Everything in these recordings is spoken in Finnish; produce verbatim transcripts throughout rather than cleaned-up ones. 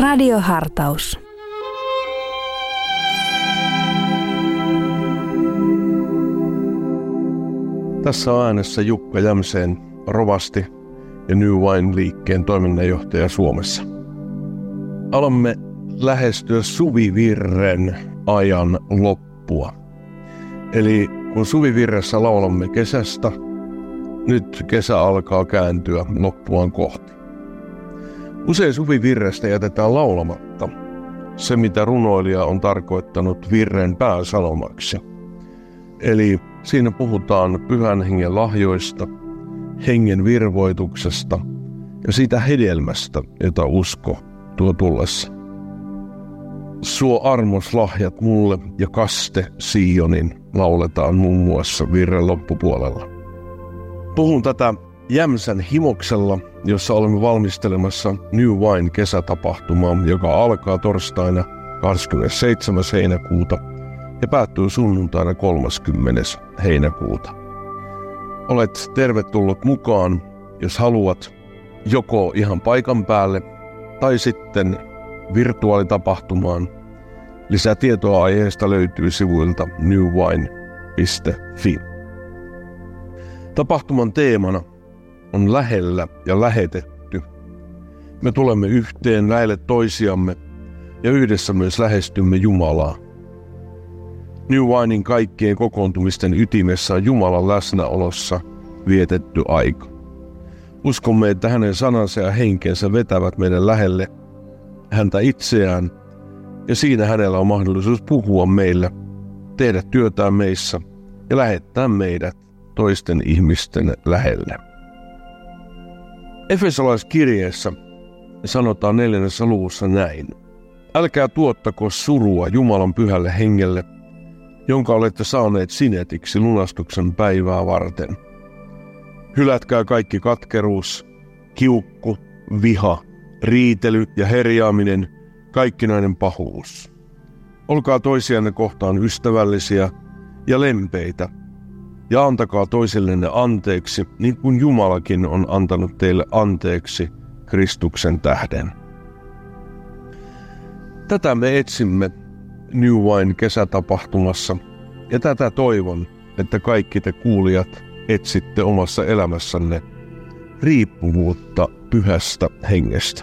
Radiohartaus. Tässä on äänessä Jukka Jämseen, rovasti ja New Wine-liikkeen toiminnanjohtaja Suomessa. Alamme lähestyä Suvivirren ajan loppua. Eli kun Suvivirressä laulamme kesästä, nyt kesä alkaa kääntyä loppuaan kohti. Usein Suvivirrestä jätetään laulamatta se, mitä runoilija on tarkoittanut virren pääsanomaksi. Eli siinä puhutaan pyhän hengen lahjoista, hengen virvoituksesta ja siitä hedelmästä, jota usko tuo tullessa. Suo armos lahjat mulle ja kaste Sionin lauletaan muun muassa virren loppupuolella. Puhun tätä Jämsän himoksella, jossa olemme valmistelemassa New Wine-kesätapahtumaa, joka alkaa torstaina kahdeskymmenesseitsemäs heinäkuuta ja päättyy sunnuntaina kolmaskymmenes heinäkuuta. Olet tervetullut mukaan, jos haluat, joko ihan paikan päälle tai sitten virtuaalitapahtumaan. Lisätietoa aiheesta löytyy sivuilta new wine piste fi. Tapahtuman teemana on lähellä ja lähetetty. Me tulemme yhteen lähelle toisiamme ja yhdessä myös lähestymme Jumalaa. New Winein kaikkien kokoontumisten ytimessä on Jumalan läsnäolossa vietetty aika. Uskomme, että hänen sanansa ja henkensä vetävät meidän lähelle häntä itseään, ja siinä hänellä on mahdollisuus puhua meille, tehdä työtään meissä ja lähettää meidät toisten ihmisten lähelle. Efesolaiskirjeessä sanotaan neljännessä luvussa näin. Älkää tuottako surua Jumalan pyhälle hengelle, jonka olette saaneet sinetiksi lunastuksen päivää varten. Hylätkää kaikki katkeruus, kiukku, viha, riitely ja herjaaminen, kaikkinainen pahuus. Olkaa toisianne kohtaan ystävällisiä ja lempeitä, ja antakaa toisillenne anteeksi, niin kuin Jumalakin on antanut teille anteeksi Kristuksen tähden. Tätä me etsimme New Wine kesätapahtumassa, ja tätä toivon, että kaikki te kuulijat etsitte omassa elämässänne riippuvuutta pyhästä hengestä.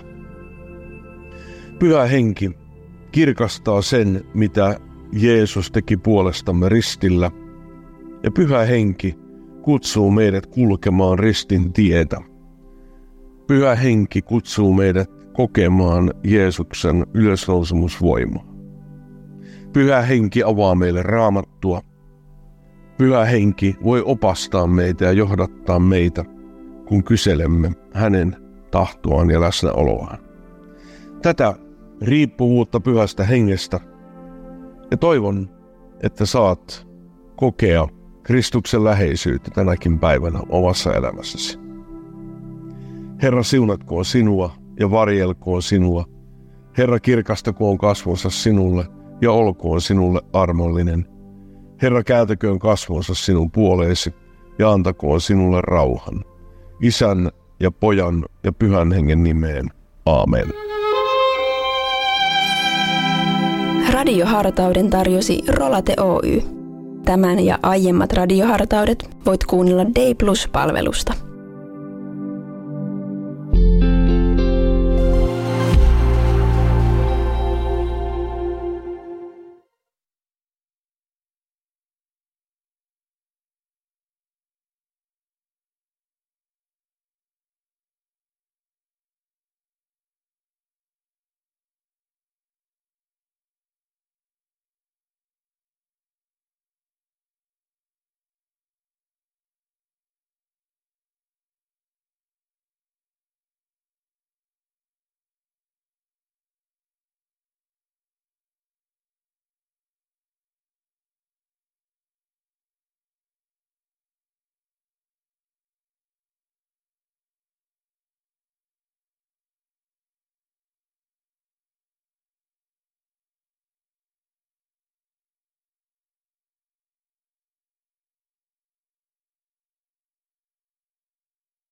Pyhä henki kirkastaa sen, mitä Jeesus teki puolestamme ristillä, ja pyhä henki kutsuu meidät kulkemaan ristin tietä. Pyhä henki kutsuu meidät kokemaan Jeesuksen ylösnousemusvoimaa. Pyhä henki avaa meille Raamattua. Pyhä henki voi opastaa meitä ja johdattaa meitä, kun kyselemme hänen tahtoaan ja läsnäoloaan. Tätä riippuvuutta pyhästä hengestä, ja toivon, että saat kokea Kristuksen läheisyyttä tänäkin päivänä omassa elämässäsi. Herra siunatkoon sinua ja varjelkoon sinua. Herra kirkastakoon kasvonsa sinulle ja olkoon sinulle armollinen. Herra kääntäköön kasvonsa sinun puoleesi ja antakoon sinulle rauhan. Isän ja Pojan ja Pyhän Hengen nimeen. Aamen. Radiohartauden tarjosi Rolate Oy. Tämän ja aiemmat radiohartaudet voit kuunnella Day Plus-palvelusta.